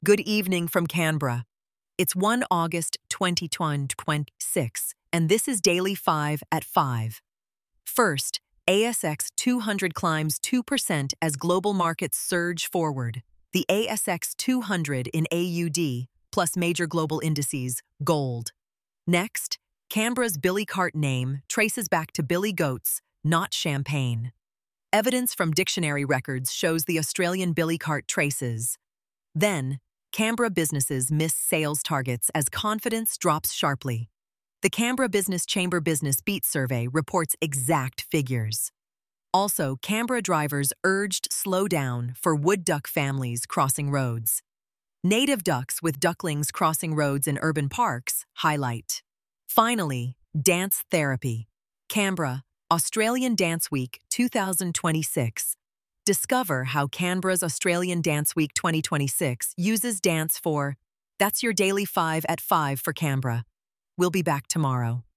Good evening from Canberra. It's 1 August 2026, and this is Daily 5 at 5. First, ASX 200 climbs 2% as global markets surge forward. The ASX 200 in AUD, plus major global indices, gold. Next, Canberra's Billy Cart name traces back to Billy Goats, not champagne. Evidence from dictionary records shows the Australian Billy Cart traces. Then, Canberra businesses miss sales targets as confidence drops sharply. The Canberra Business Chamber Business Beat Survey reports exact figures. Also, Canberra drivers urged slow down for wood duck families crossing roads. Native ducks with ducklings crossing roads in urban parks highlight. Finally, dance therapy. Canberra, Australian Dance Week 2026. Discover how Canberra's Australian Dance Week 2026 uses dance for. That's your Daily 5 at 5 for Canberra. We'll be back tomorrow.